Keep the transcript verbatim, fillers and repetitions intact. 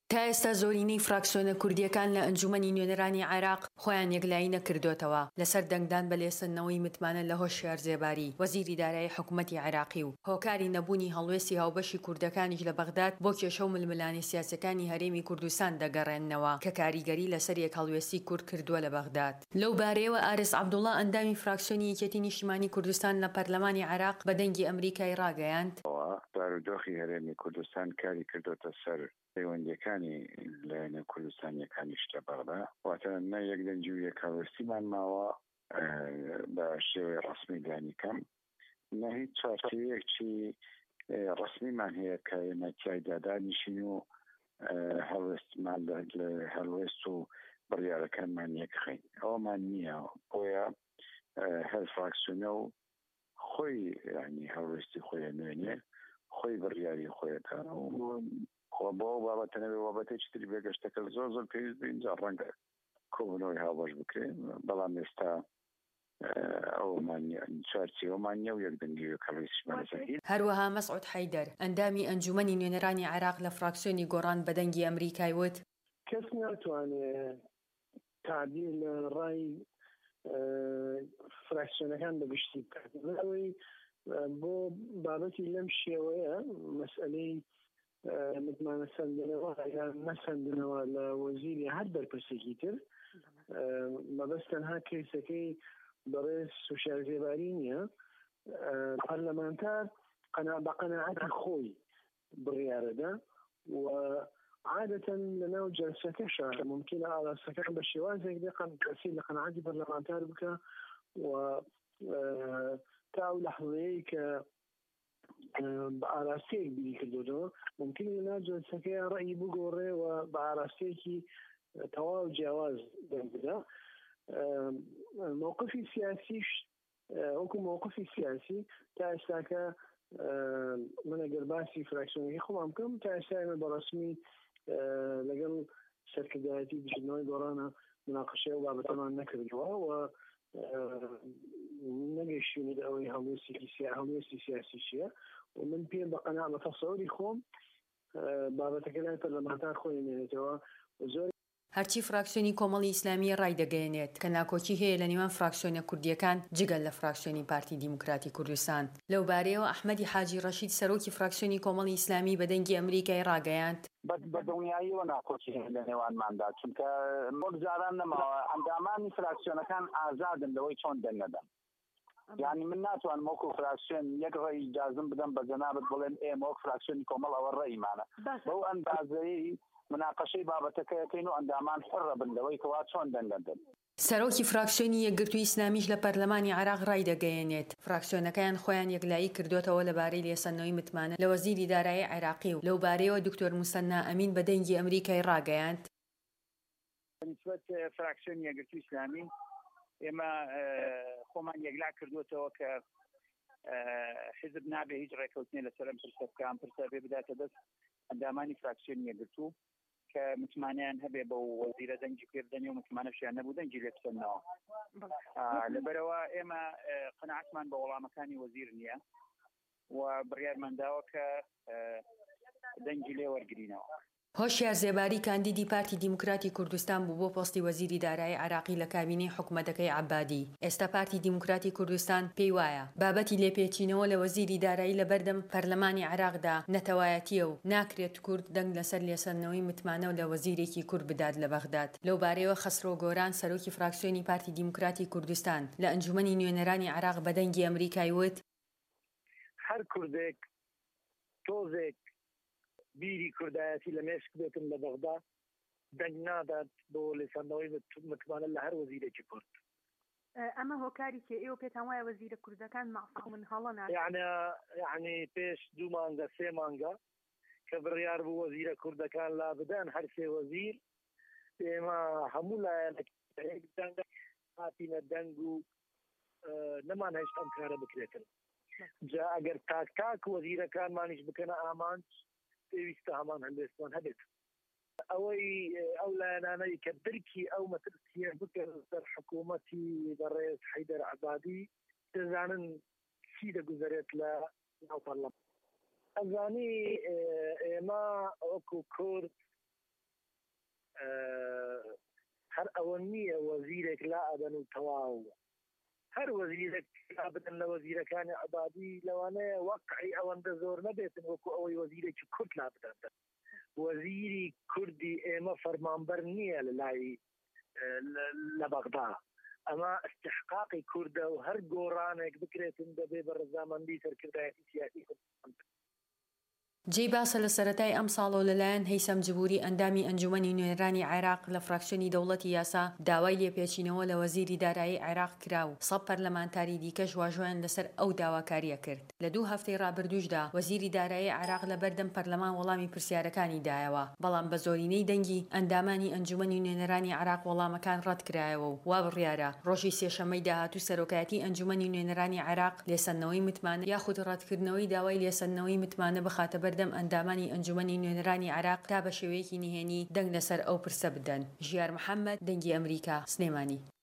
تا ئێستا زۆرینەی فراکسیۆنە کوردیەکان لە ئەنجومەنی نوێنەرانی عێراق خۆیان یەکلایی نەکردوێتەوە لەسەر دەنگدان بە لێسەندنەوەی متمانە لە هۆشیار زێباری وەزیری دارایی حکوومەتی عێراقی و هۆکاری نەبوونی هەڵوێستی هاوبەشی کوردەکانیش لە بەغداد بۆ کێشە و ململانی سیاسەکانی هەرێمی کوردستان دەگەڕێننەوە کە کاریگەری لەسەر یەک هەڵوێستی کورد کردووە لە بەغداد. لەو بارەیەوە ئارس عەبدوڵڵا ئەندامی فراکسیۆنی یەکێتی نیشتیمانی کوردستان لە پەرلەمانی عێراق بە دەنگی ئەمریکای ڕاگەیاند. بارودۆخی هەرێمی کوردستان کاری کردوتە سەر پەیوەندیەکانی لایەنە کوردستانیەکانی شتە بەغدا واتە نە یەک دەنگی و یەک هەڵوێستیمان ماوە بە شێوەی ڕەسمی دانیکەم نە هیچ چارتەوەیەکی ڕەسمیمان هەیە کە ئێمە تیایدا دانیشین و هەڵوێستمان لە هەڵوێست و بڕیارەکانمان یەکخەین ئەوەمان نییە بۆیە هەر فراکسیۆنە و خۆی ینی هەڵوێستی خۆیە نوێنێ خۆی بڕیاری خۆیەکە خۆ بۆ بابەتە نەبێ بابەتێکی تری بێگەشتەکە زۆر زۆر پێویست بێ اینجا ڕەنگە کۆبوونەوەی هاوبەش بکرێن بەڵام ئێستا ئەومان چارچێوەمان نییە و یەک دەنگی و یەک هەڵوێستیمان لەسەر هیچ. هەروەها مەسعود حەیدەر ئەندامی ئەنجومەنی نوێنەرانی عێراق لە فراکسیۆنی گۆڕان بە دەنگی ئەمریکای وت کەس ناتوانێت تعبیر لە ڕای فراکسیۆنەکان بەگشتی بکات ئەوەی بۆ بابەتی لەم شێوەیە مەسئلەی متمانە سەندنەوە یان نەسەندنەوە لە وەزیری هەر بەرپرسێکی تر مەبەست تەنها کەیسەکەی بەڕێز سوشیال زێباری نییە پەرلەمانتار بە قەناعەتی خۆی بڕیارەدا و عادەتەن لەناو جەلسەکەشە ممکنە ئاڵاسەکان بە شێوازێک دەقەن کەسی لە قەناعەتی پەرلەمانتار بکە و تا ئەو لەحظەیەی کە بە ئاراستەیەک بیری کردوەوە ممکنە لەناو جەلسەکەی ڕەئی بگۆڕێ و بە ئاراستەیەکی تەواو جیاواز دەنگدا موقفی سیاسیش وەکو موقفی سیاسی تا ئێستاکە من ئەگەر باسی فراکسیۆنەکەی خۆم بکەم تا ئێستا ئێمە بەڕەسمی لەگەڵ سەرکردایەتی بژنەوەی گۆڕانە مناقەشەی و بابەتەمان نەکردەوە و نەگەیشتوونێت ئەوەی هەڵوێستی سیاسی چییە و من پێم بە قەناع بە تەسەوری خۆم بابەتەکە لای پەرلەمانتار خۆی نێنێتەوە زۆر هەرچی فراکسیۆنی کۆمەڵی ئیسلامی ڕای دەگەیەنێت کە ناکۆکی هەیە لە نێوان فراکسیۆنە کوردیەکان جگەل لە فراکسیۆنی پارتی دیموکراتی کوردستان. لەو بارەیەوە ئەحمەدی حاجی ڕەشید سەرۆکی فراکسیۆنی کۆمەڵی ئیسلامی بە دەنگی ئەمریکای ڕاگەیاند بە دڵنیاییەوە ناکۆکی هەیە لە نێوانماندا چونکە بۆ جاران نەماوە ئەندامانی فراکسیۆنەکان ئازادن لەوەی چۆن دەنگەدەن یعنی من ناتوان مۆکو فراکسیۆن یەک ڕێی ئیجازم بدەم بە جەنابەت بڵێن ئێمە وەک فراکسیۆنی کۆمەڵ ئەوە ڕێیمانە بەو ئەندازەیەی مناقەشەی بابەتەکەیەکەین و ئەندامان حڕە بن لەوەی کەوا چۆن دەنگەدەن. سەرۆکی فراکسیۆنی یەکگرتووی ئیسلامیش لە پەرلەمانی عێراق ڕای دەگەیەنێت فراکسیۆنەکەیان خۆیان یەکلایی کردوتەوە لەبارەی لێسەندنەوەی متمانە لە وەزیری دارایی عێراقی و لەو بارەیەوە دکتۆر موسەنا ئەمین بە دەنگی ئەمریکای ڕاگەیاند. نسبەت فراکسیۆنی یەکگرتووی ئیسلامی ئێمە خۆمان یەکلا کردوتەوە کە حزب نابێ هیچ ڕێکەوتنێ لەسەر ئەم پرسە بکە ئەم پرسە بێ بداتە دەست ئەندامانی فراکسیۆنی یەکگرتوو کە متمانیان هەبێ بە وەزیرە دەنگی پێبدەنی و متمانەشیان نەبوو دەنگی لێ بسەنەوە لەبەرەوە ئێمە قەناعەتمان بە وەڵامەکانی وەزیر نییە و بڕیارمانداوە کە دەنگی لێ وەرگرینەوە. هۆشیار زێباری کاندیدی پارتی دیموکراتی کوردستان بوو بۆ پۆستی وەزیری دارایی عێراقی لە کابینەی حکوومەتەکەی عەبادی. ئێستا پارتی دیموکراتی کوردستان پێی وایە بابەتی لێپێچینەوە لە وەزیری دارایی لە بەردەم پەرلەمانی عێراقدا نەتەوایەتیە و ناکرێت کورد دەنگ لەسەر لێسەندنەوەی متمانە و لە وەزیرێکی کورد بدات لە بەغداد. لەو بارەیەوە خەسرۆ گۆران سەرۆکی فراکسیۆنی پارتی دیموکراتی کوردستان لە ئەنجومەنی نوێنەرانی عێراق بە دەنگی ئەمریکای وت هەر کوردێک تۆزێک بیری کوردایەتی لە مێشک بێتن لە بەغدا دەنگ نادات بۆ لێساندنەوەی متمانە لە هەر وەزیرێکی کورد. ئەمە هۆکاری کێ ئێوە پێتان وایە وەزیرە کوردەکان مەعسووم من هەڵە نات یعنی یعنی پێش دوو مانگە سێ مانگە کە بڕیار بوو وەزیرە کوردەکان لا بدەن هەر سێ وەزیر ئێمە هەموو لایەنە هاتینە دەنگ و نەمان هێشت ئەم کارە بکرێتن جا ئەگەر تاک تاک وەزیرەکانمانیش بکەنە ئامانج پێویستە هەمان هەندێستان هەبێت ئەوەی ئەو لایەنانەی کە درکی ئەو مەترسیە بکەن سەر حکوومەتی بەڕێز حەیدەر عەبادی دەزانن چی دەگوزارێت لە ناو پەرلەمان ئەزانی ئێمە وەکو کورد هەر ئەوە نییە وەزیرێک لا ئەبەن و تەواو هەر وەزیرێک لا بدەن لە وەزیرەکانی عبادی لەوانەیە وەقعی ئەوەندە زۆر نەبێتن وەکو ئەوەی وەزیرێکی کورد لا بدەن وەزیری کوردی ئێمە فەرمانبەر نییە لە لای لە بەغدا ئەمە استحقاقی کوردە و هەر گۆڕانێک بکرێتن دەبێ بە ڕەزامەندی سەرکردایەتی سیاسی جێی باسە لە سەرەتای ئەم ساڵۆ لەلایەن هەیسەم جبوری ئەندامی ئەنجومەنی نوێنەرانی عێراق لە فراکسیۆنی دەوڵەتی یاسا داوای لێپێچینەوە لە وەزیری دارایی عێراق کراو سەد پەرلەمانتاری دیکەش واژۆیان لەسەر ئەو داواکاریە کرد لە دوو هەفتەی ڕابردووشدا وەزیری دارایی عێراق لە بەردەم پەرلەمان وەڵامی پرسیارەکانی دایەوە بەڵام بە زۆرینەی دەنگی ئەندامانی ئەنجومەنی نوێنەرانی عێراق وەڵامەکان ڕەت کرایەوە و وا بڕیارە ڕۆژی سێشەممەی داهاتوو سەرۆکایەتی ئەنجومەنی نوێنەرانی عێراق لێسەنەوەی متمانە یاخود ڕەتکردنەوەی داوای لێسەنەوەی متمانە بخاتە بەردەم ئەندامانی ئەنجومەنی نوێنەرانی عێراق تا بە شێوەیەکی نهێنی دەنگ لەسەر ئەو پرسە بدەن. ژیار محەممەد، دەنگی ئەمریکا، سلێمانی.